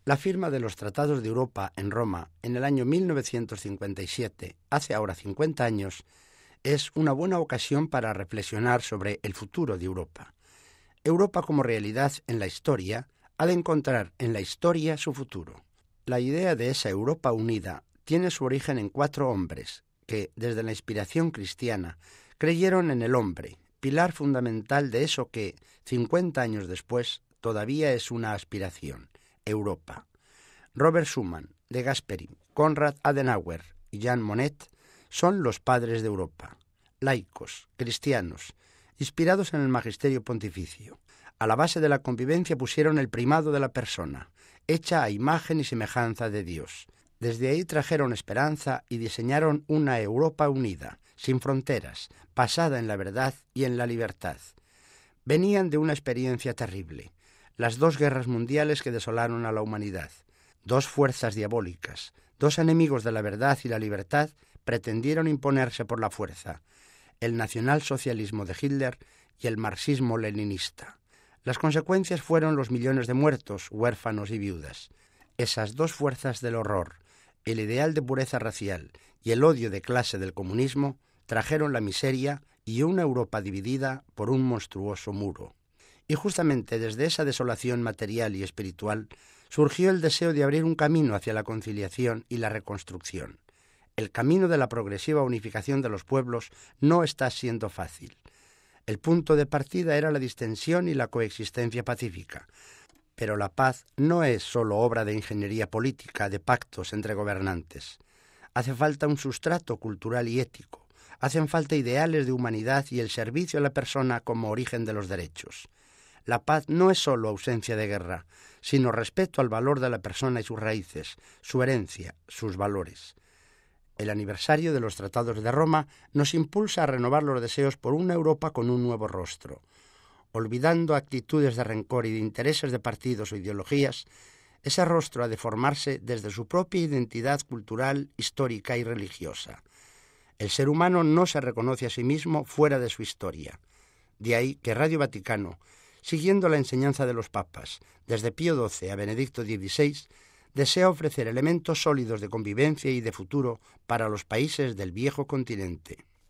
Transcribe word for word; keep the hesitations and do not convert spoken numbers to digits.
La firma de los Tratados de Europa en Roma en el año mil novecientos cincuenta y siete, hace ahora cincuenta años, es una buena ocasión para reflexionar sobre el futuro de Europa. Europa como realidad en la historia ha de encontrar en la historia su futuro. La idea de esa Europa unida tiene su origen en cuatro hombres que, desde la inspiración cristiana, creyeron en el hombre, pilar fundamental de eso que, cincuenta años después, todavía es una aspiración: Europa. Robert Schuman, de Gasperi, Konrad Adenauer y Jean Monnet son los padres de Europa. Laicos, cristianos, inspirados en el magisterio pontificio. A la base de la convivencia pusieron el primado de la persona, hecha a imagen y semejanza de Dios. Desde ahí trajeron esperanza y diseñaron una Europa unida, sin fronteras, basada en la verdad y en la libertad. Venían de una experiencia terrible, las dos guerras mundiales que desolaron a la humanidad. Dos fuerzas diabólicas, dos enemigos de la verdad y la libertad, pretendieron imponerse por la fuerza: el nacionalsocialismo de Hitler y el marxismo leninista. Las consecuencias fueron los millones de muertos, huérfanos y viudas. Esas dos fuerzas del horror, el ideal de pureza racial y el odio de clase del comunismo, trajeron la miseria y una Europa dividida por un monstruoso muro. Y justamente desde esa desolación material y espiritual surgió el deseo de abrir un camino hacia la conciliación y la reconstrucción. El camino de la progresiva unificación de los pueblos no está siendo fácil. El punto de partida era la distensión y la coexistencia pacífica. Pero la paz no es solo obra de ingeniería política, de pactos entre gobernantes. Hace falta un sustrato cultural y ético. Hacen falta ideales de humanidad y el servicio a la persona como origen de los derechos. La paz no es solo ausencia de guerra, sino respeto al valor de la persona y sus raíces, su herencia, sus valores. El aniversario de los Tratados de Roma nos impulsa a renovar los deseos por una Europa con un nuevo rostro. Olvidando actitudes de rencor y de intereses de partidos o ideologías, ese rostro ha de formarse desde su propia identidad cultural, histórica y religiosa. El ser humano no se reconoce a sí mismo fuera de su historia. De ahí que Radio Vaticano, siguiendo la enseñanza de los papas, desde Pío doce a Benedicto dieciséis, desea ofrecer elementos sólidos de convivencia y de futuro para los países del viejo continente.